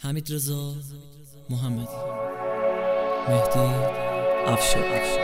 حمیدرضا محمدی، مهدی افشار.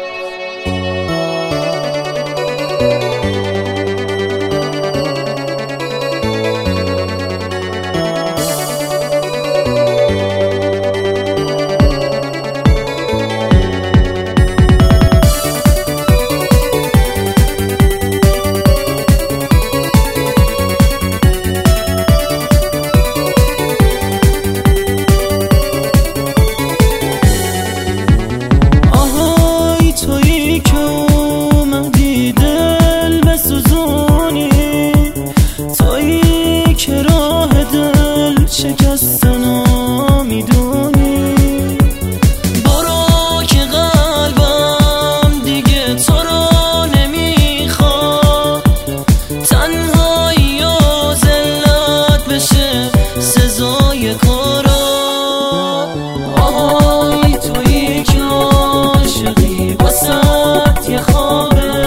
شکستنو میدونی، برو که قلبم دیگه تو رو نمیخواد، تنهایی و ذلت بشه سزای کارات. آهای تویی که عاشقی واسط یه خوابه،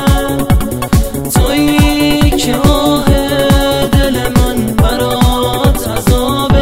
تویی که آه دل من برات عذابه.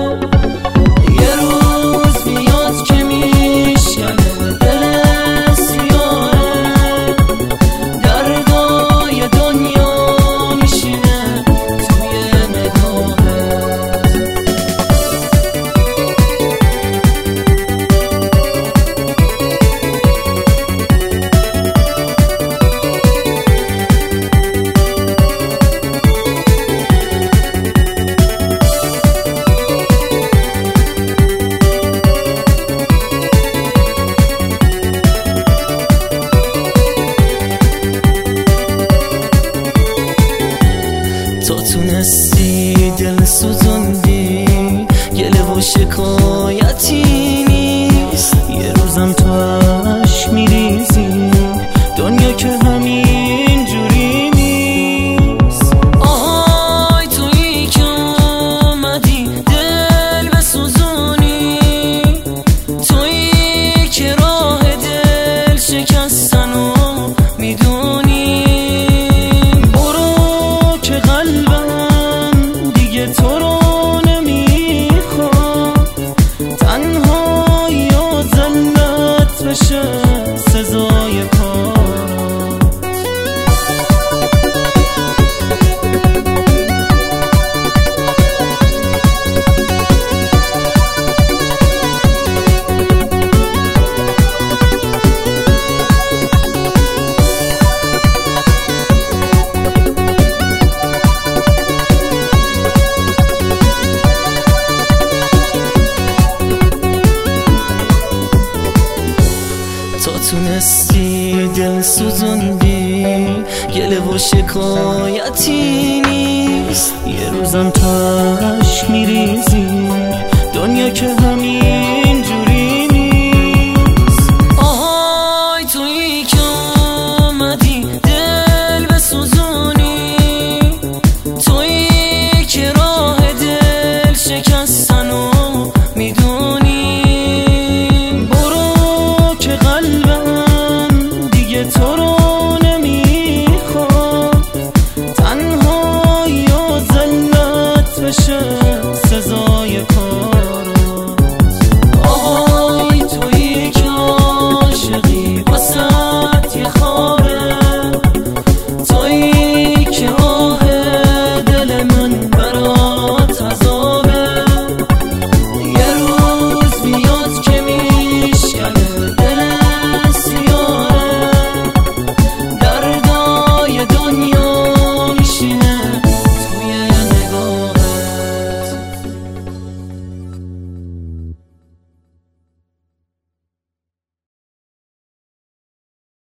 تو تونستی دل سوزوندی، گله و شکایتی نیست، یه روزم تو عشق میریزی، دنیا که همین جوری نیست. آهای تویی که اومدی دل بسوزونی، تویی که راه دل شکستنو میدونی، تو رو نمیخواد، تنهایی و ذلت بشه سزای کارات. تو تونستی دل سوزوندی، گله و شکایتی نیست، یه روزم تو عشق میریزی، دنیا که همین جوری نیست. آهای تویی که اومدی دل بسوزونی، تویی که راه دل شکستنو میدونی، تو رو نمیخواد، تنهایی و ذلت بشه